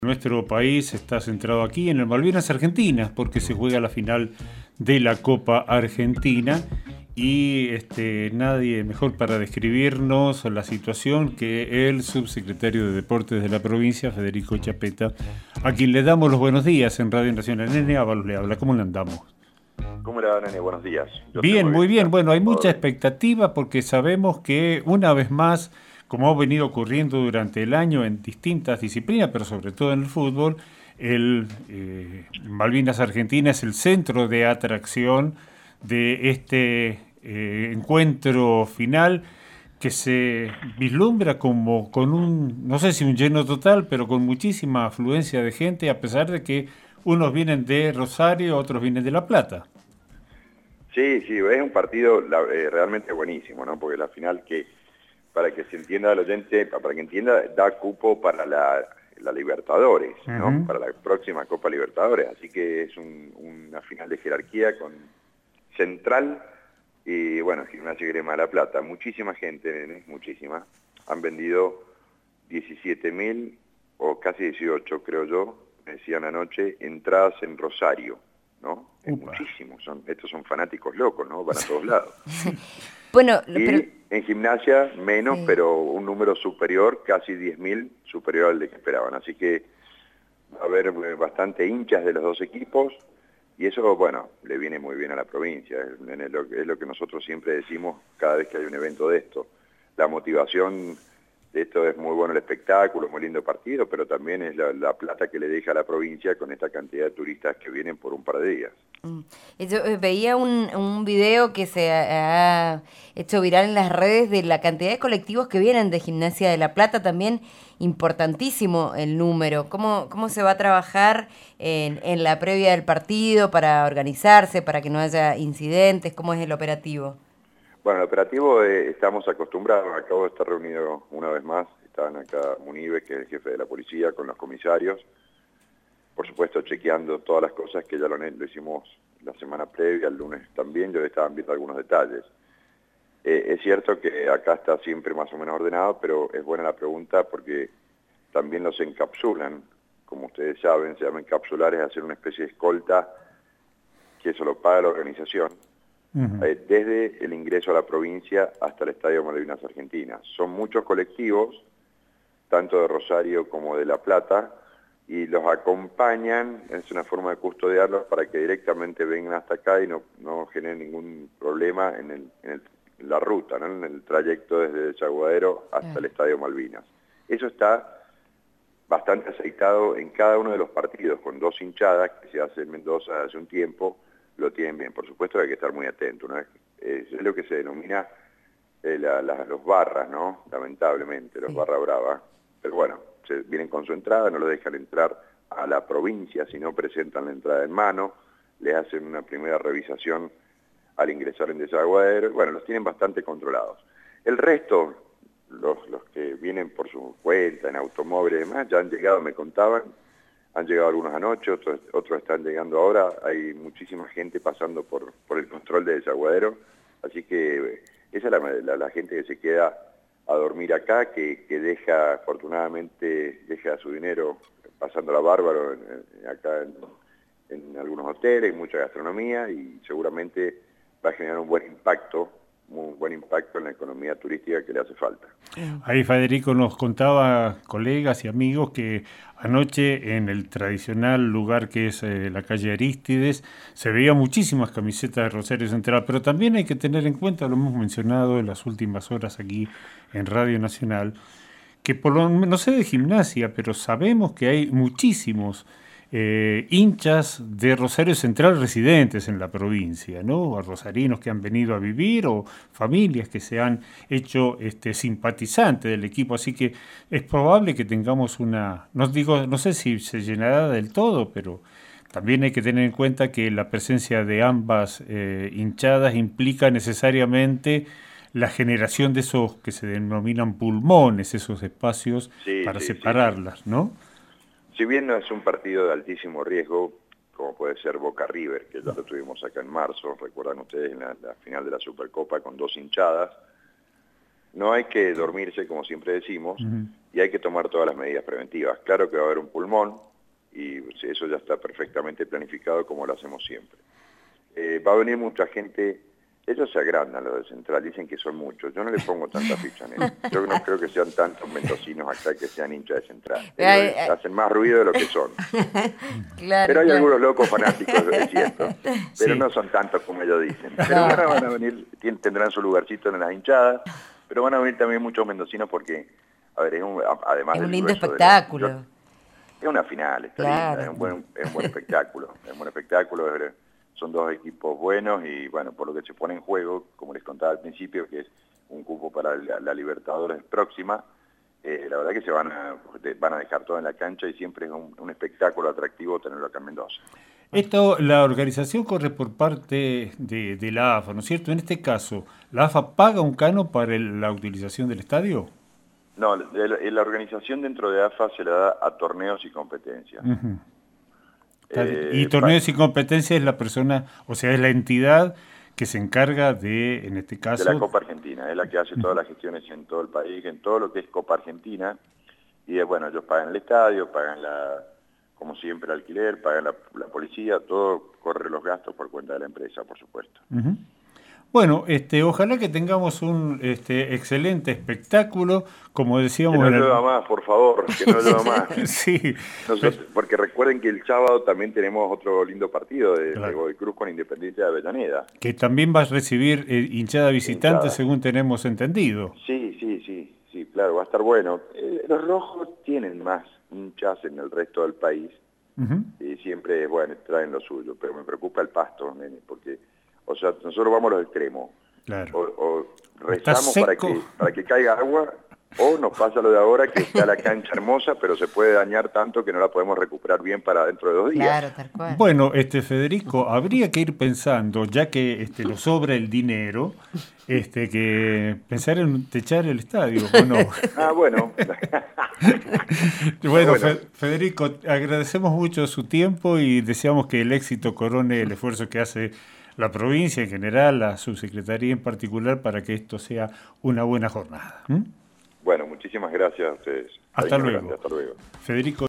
Nuestro país está centrado aquí en el Malvinas Argentinas porque se juega la final de la Copa Argentina y nadie mejor para describirnos la situación que el subsecretario de Deportes de la provincia, Federico Chapeta, a quien le damos los buenos días en Radio Nacional. Nene Ábalos le habla, ¿cómo le andamos? ¿Cómo le va, Nene? Buenos días. Yo Bien, muy muy bien. bien. Bueno, hay mucha Todo bien. expectativa porque sabemos que una vez más, como ha venido ocurriendo durante el año en distintas disciplinas, pero sobre todo en el fútbol, el Malvinas Argentina es el centro de atracción de este encuentro final que se vislumbra como con un, no sé si un lleno total, pero con muchísima afluencia de gente, a pesar de que unos vienen de Rosario, otros vienen de La Plata. Sí, es un partido realmente buenísimo, ¿no? Porque la final para que se entienda el oyente, para que entienda, da cupo para la Libertadores, ¿no? Uh-huh. Para la próxima Copa Libertadores. Así que es una final de jerarquía con Central y, bueno, Gimnasia y Grima de La Plata. Muchísima gente, Nene, muchísima. Han vendido 17.000 o casi 18, creo yo, me decían anoche, entradas en Rosario, ¿no? Es Upa. muchísimo, estos son fanáticos locos, ¿no? Van a todos lados. Bueno, pero Y en gimnasia menos, sí. pero un número superior, casi 10.000, superior al de que esperaban. Así que va a haber bastante hinchas de los dos equipos y eso, bueno, le viene muy bien a la provincia. Es lo que nosotros siempre decimos cada vez que hay un evento de esto. La motivación de esto es muy bueno el espectáculo, muy lindo partido, pero también es la plata que le deja a la provincia con esta cantidad de turistas que vienen por un par de días. Yo veía un video que se ha hecho viral en las redes de la cantidad de colectivos que vienen de Gimnasia de La Plata, también importantísimo el número. ¿Cómo se va a trabajar en la previa del partido para organizarse, para que no haya incidentes? ¿Cómo es el operativo? Bueno, el operativo estamos acostumbrados, acabo de estar reunido una vez más, estaban acá Munive, que es el jefe de la policía, con los comisarios, por supuesto chequeando todas las cosas que ya lo hicimos la semana previa, el lunes también, yo estaban viendo algunos detalles. Es cierto que acá está siempre más o menos ordenado, pero es buena la pregunta porque también los encapsulan, como ustedes saben, se llama encapsular, es hacer una especie de escolta, que eso lo paga la organización, desde el ingreso a la provincia hasta el Estadio Malvinas Argentinas. Son muchos colectivos, tanto de Rosario como de La Plata, y los acompañan, es una forma de custodiarlos para que directamente vengan hasta acá y no generen ningún problema en la ruta, ¿no? En el trayecto desde Desaguadero hasta el Estadio Malvinas. Eso está bastante aceitado en cada uno de los partidos, con dos hinchadas que se hace en Mendoza hace un tiempo, lo tienen bien. Por supuesto hay que estar muy atento, ¿no? Es lo que se denomina los barras, ¿no? Lamentablemente, los barra brava. Pero bueno, se vienen con su entrada, no lo dejan entrar a la provincia si no presentan la entrada en mano, les hacen una primera revisación al ingresar en Desaguadero, bueno, los tienen bastante controlados. El resto, los que vienen por su cuenta, en automóviles y demás, ya han llegado, me contaban, han llegado algunos anoche, otros están llegando ahora, hay muchísima gente pasando por el control de Desaguadero, así que esa es la gente que se queda a dormir acá, que afortunadamente deja su dinero pasándola bárbaro acá en algunos hoteles, mucha gastronomía y seguramente va a generar un buen impacto en la economía turística que le hace falta. Ahí Federico nos contaba, colegas y amigos, que anoche en el tradicional lugar que es la calle Arístides se veía muchísimas camisetas de Rosario Central, pero también hay que tener en cuenta, lo hemos mencionado en las últimas horas aquí en Radio Nacional, que por lo menos, no sé de Gimnasia, pero sabemos que hay muchísimos hinchas de Rosario Central residentes en la provincia, ¿no? A rosarinos que han venido a vivir o familias que se han hecho simpatizantes del equipo, así que es probable que tengamos no sé si se llenará del todo, pero también hay que tener en cuenta que la presencia de ambas hinchadas implica necesariamente la generación de esos que se denominan pulmones, esos espacios para Sí. separarlas, ¿no? Si bien no es un partido de altísimo riesgo, como puede ser Boca River, que ya lo tuvimos acá en marzo, recuerdan ustedes en la final de la Supercopa con dos hinchadas, no hay que dormirse, como siempre decimos, y hay que tomar todas las medidas preventivas. Claro que va a haber un pulmón, y eso ya está perfectamente planificado como lo hacemos siempre. Va a venir mucha gente, ellos se agrandan los de Central, dicen que son muchos, yo no le pongo tanta ficha en eso. Yo no creo que sean tantos mendocinos acá que sean hinchas de Central. Hacen más ruido de lo que son. Claro, pero hay algunos locos fanáticos, es cierto, pero no son tantos como ellos dicen. Pero ahora van a venir, tendrán su lugarcito en las hinchadas, pero van a venir también muchos mendocinos porque, a ver, además es un lindo espectáculo. Es una final, está linda, es un buen espectáculo, es un buen espectáculo, son dos equipos buenos y bueno, por lo que se pone en juego, como les contaba al principio, que es un cupo para la Libertadores próxima, la verdad que se van a dejar todo en la cancha y siempre es un espectáculo atractivo tenerlo acá en Mendoza. Esto, la organización corre por parte de la AFA, ¿no es cierto? En este caso, ¿la AFA paga un canon para la utilización del estadio? No, la organización dentro de AFA se le da a torneos y competencias. Uh-huh. Y torneos y competencias es la persona, o sea, es la entidad que se encarga de, en este caso... De la Copa Argentina, es la que hace todas las gestiones en todo el país, en todo lo que es Copa Argentina. Y bueno, ellos pagan el estadio, pagan como siempre, el alquiler, pagan la policía, todo corre los gastos por cuenta de la empresa, por supuesto. Uh-huh. Bueno, ojalá que tengamos un excelente espectáculo, como decíamos... Que no llueva más, por favor, que no llueva más. Sí. Porque recuerden que el sábado también tenemos otro lindo partido de Godoy Cruz con Independiente de Avellaneda. Que también va a recibir hinchada visitante, según tenemos entendido. Sí, claro, va a estar bueno. Los rojos tienen más hinchas en el resto del país, uh-huh, y siempre, bueno, traen lo suyo, pero me preocupa el Pasto, nene, porque... O sea, nosotros vamos a los extremos. Claro. O rezamos para que caiga agua, o nos pasa lo de ahora, que está la cancha hermosa, pero se puede dañar tanto que no la podemos recuperar bien para dentro de 2 días. Claro, tal cual. Bueno, Federico, habría que ir pensando, ya que nos sobra el dinero, que pensar en techar el estadio, ¿o no? Bueno. Bueno, Federico, agradecemos mucho su tiempo y deseamos que el éxito corone el esfuerzo que hace la provincia en general, la subsecretaría en particular, para que esto sea una buena jornada. Bueno, muchísimas gracias a ustedes. Hasta luego. Hasta luego. Federico.